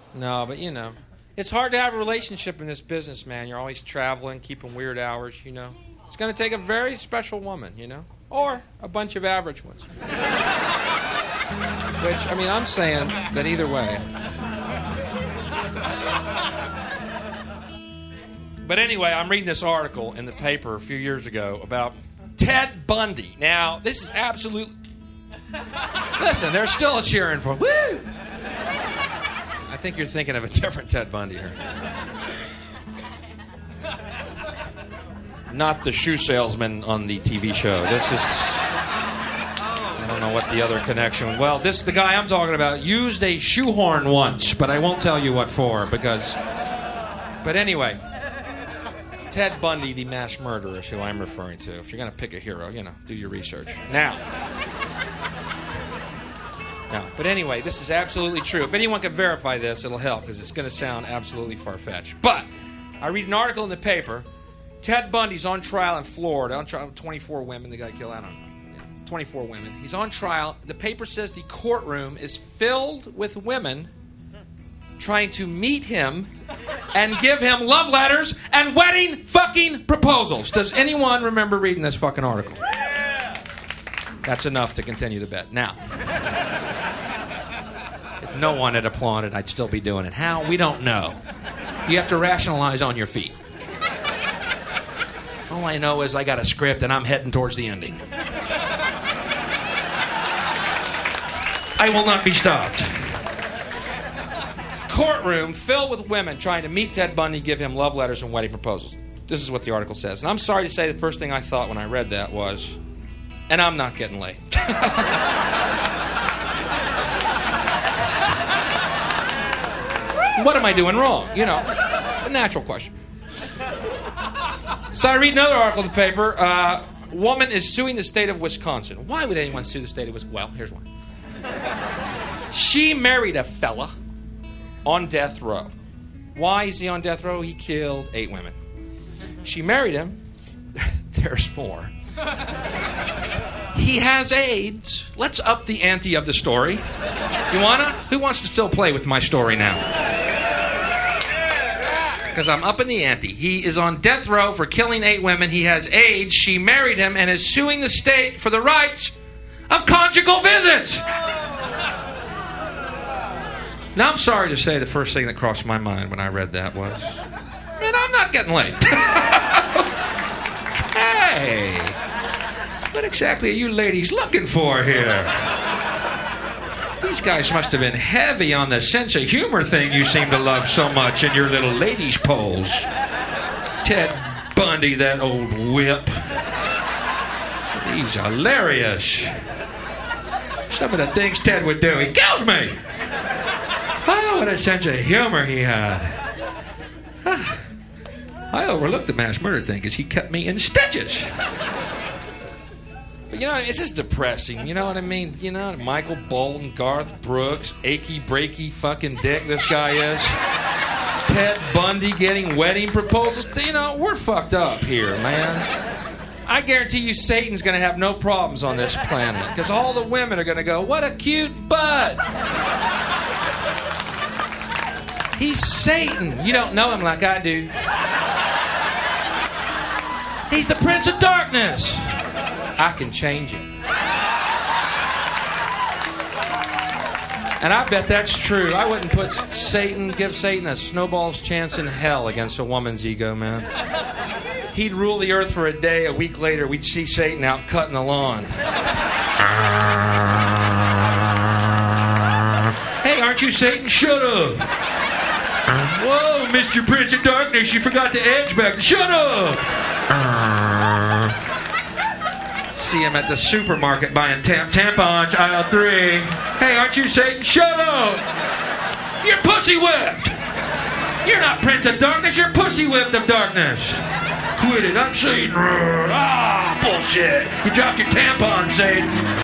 No, but you know. It's hard to have a relationship in this business, man. You're always traveling, keeping weird hours, you know. It's going to take a very special woman, you know. Or a bunch of average ones. Which, I mean, I'm saying that either way. But anyway, I'm reading this article in the paper a few years ago about Ted Bundy. Now, this is absolute... Listen, they're still cheering for... Woo! I think you're thinking of a different Ted Bundy here. Not the shoe salesman on the TV show. This is... I don't know what the other connection... Well, this the guy I'm talking about used a shoehorn once, but I won't tell you what for, because... But anyway... Ted Bundy, the mass murderer, is who I'm referring to. If you're going to pick a hero, you know, do your research. Now, but anyway, this is absolutely true. If anyone can verify this, it'll help, because it's going to sound absolutely far-fetched. But I read an article in the paper. Ted Bundy's on trial in Florida. On trial, 24 women the guy killed. I don't know. 24 women. He's on trial. The paper says the courtroom is filled with women trying to meet him and give him love letters and wedding fucking proposals. Does anyone remember reading this fucking article? That's enough to continue the bet. Now, if no one had applauded, I'd still be doing it. How? We don't know. You have to rationalize on your feet. All I know is I got a script and I'm heading towards the ending. I will not be stopped. Courtroom filled with women trying to meet Ted Bundy, give him love letters and wedding proposals. This is what the article says. And I'm sorry to say the first thing I thought when I read that was, and I'm not getting laid. What am I doing wrong? You know, a natural question. So I read another article in the paper. Woman is suing the state of Wisconsin. Why would anyone sue the state of Wisconsin? Well, here's why. She married a fella on death row. Why is he on death row? He killed 8 women. She married him. There's more. He has AIDS. Let's up the ante of the story. You wanna? Who wants to still play with my story now? Because I'm up in the ante. He is on death row for killing 8 women. He has AIDS. She married him and is suing the state for the rights of conjugal visits. Now, I'm sorry to say the first thing that crossed my mind when I read that was, man, I'm not getting laid. Hey, what exactly are you ladies looking for here? These guys must have been heavy on the sense of humor thing you seem to love so much in your little ladies' polls. Ted Bundy, that old whip. He's hilarious. Some of the things Ted would do, he kills me. Oh, what a sense of humor he had. I overlooked the mass murder thing because he kept me in stitches. But you know, it's just depressing. You know what I mean? You know, Michael Bolton, Garth Brooks, achy, breaky fucking dick this guy is. Ted Bundy getting wedding proposals. You know, we're fucked up here, man. I guarantee you Satan's going to have no problems on this planet because all the women are going to go, what a cute butt. He's Satan. You don't know him like I do. He's the Prince of Darkness. I can change it. And I bet that's true. I wouldn't give Satan a snowball's chance in hell against a woman's ego, man. He'd rule the earth for a day. A week later, we'd see Satan out cutting the lawn. Hey, aren't you Satan? Shut up. Whoa, Mr. Prince of Darkness, you forgot the edge back. Shut up! See him at the supermarket buying tampons, aisle 3. Hey, aren't you Satan? Shut up! You're pussy whipped! You're not Prince of Darkness, you're pussy whipped of darkness. Quit it, I'm Satan. Ah, bullshit. You dropped your tampon, Satan.